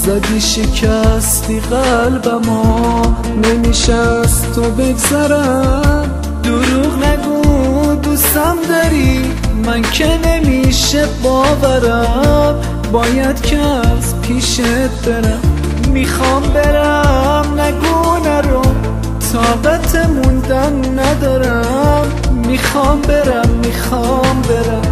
زدی شکستی قلبمو، نمیشه از تو بگذرم. دروغ نگو دوستم داری، من که نمیشه باورم. باید که از پیشت برم، میخوام برم نگو نرو، طاقت موندن ندارم. میخوام برم میخوام برم.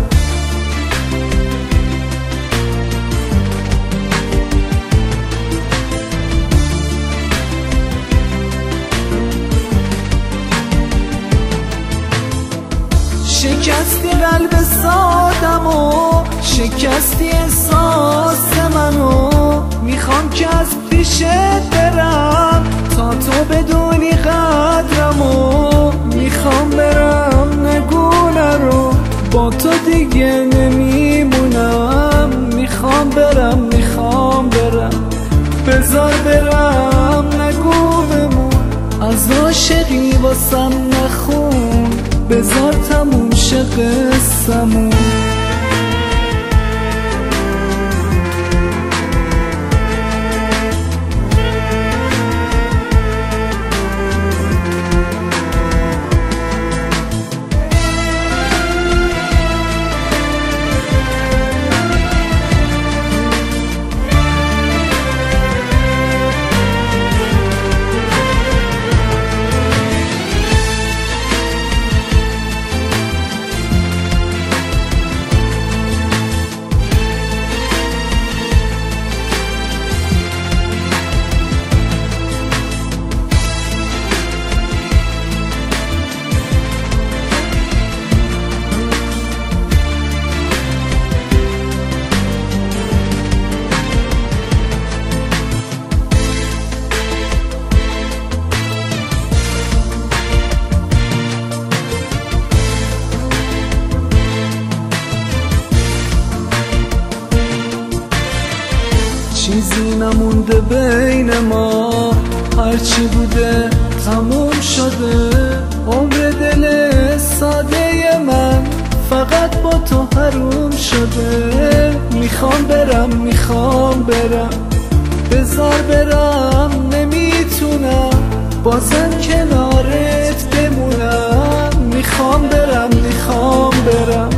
شکستی قلب سادمو، شکستی احساس منو. میخوام که از پیشت برم تا تو بدونی قدرمو. میخوام برم نگو نرو، با تو دیگه نمیمونم. میخوام برم میخوام برم، بذار برم نگو بمون. از عاشقی واسم نخون، بذار تموم شه قصه‌مون. چیزی نمونده بین ما، هرچی بوده تموم شده. عمر دل ساده من فقط با تو حروم شده. میخوام برم میخوام برم، بذار برم نمیتونم بازم کنارت بمونم. میخوام برم میخوام برم.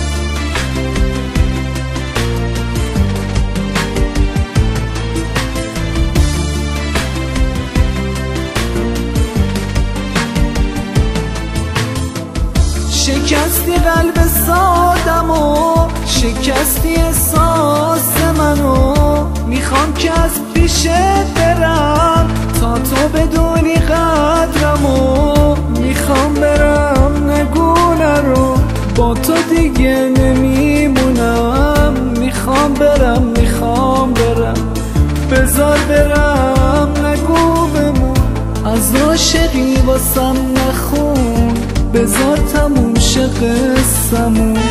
شکستی قلب سادمو، شکستی احساس منو. میخوام که از پیشت برم تا تو بدونی قدرمو. میخوام برم نگو نرو، با تو دیگه نمیمونم. میخوام برم میخوام برم، بذار برم نگو بمون. از عاشقی واسم نخون، بذار تموم شه قصه‌مون.